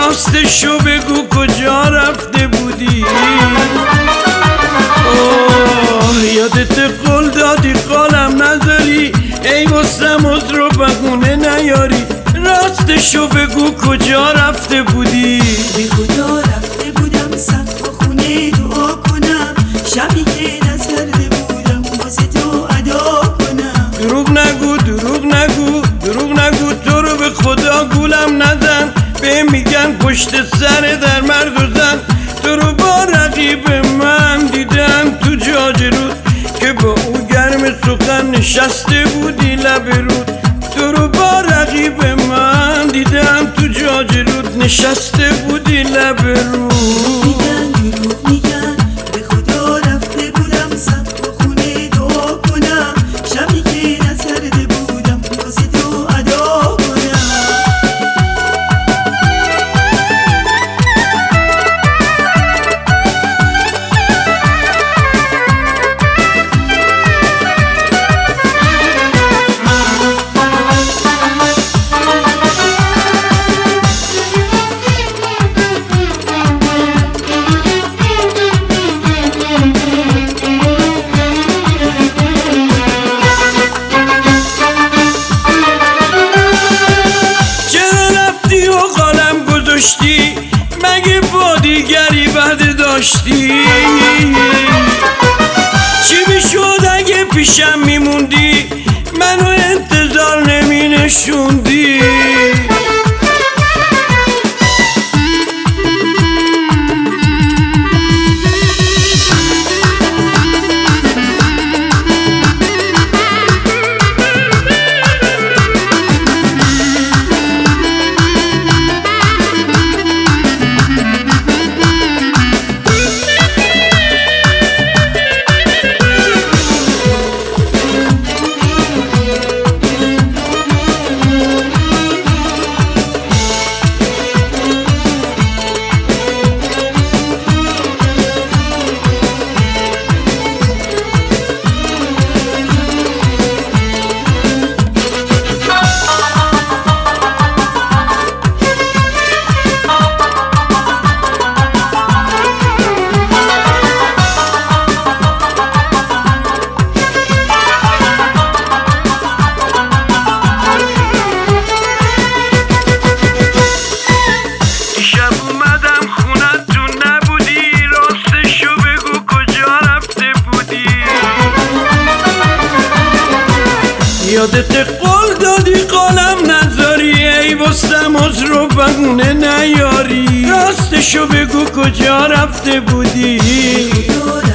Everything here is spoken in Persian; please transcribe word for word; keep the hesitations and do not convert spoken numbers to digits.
راستشو بگو کجا رفته بودی؟ آه یادت قول دادی قالم نذاری، ای واسم عذر رو بهونه نیاری. راستشو بگو کجا رفته بودی؟ به خدا رفته بودم سقف خونه دعا کنم، شبی که نکرده بودم واسه تو ادا کنم. دروغ نگو دروغ نگو دروغ نگو، تو رو به خدا گولم نزن. به میگن پشت سر در مرد و زن، تو رو با رقیب من دیدم تو جاج رود که با او گرم سخن نشسته بودی لب رود. تو رو با رقیب من دیدم تو جاج رود نشسته بودی لب رود. میگن دروغ میگن، به خدا رفته بودم سقف خونه دعا کنم، شبی که نکرده بودم واسه تو ادا کنم. مگه با دیگری بعد داشتی؟ چی میشد اگه پیشم میموندی، منو انتظار نمی نشوندی؟ یادت قول دادی قالم نذاری، ای واسم عذر رو بهونه نیاری. راستشو بگو کجا رفته بودی؟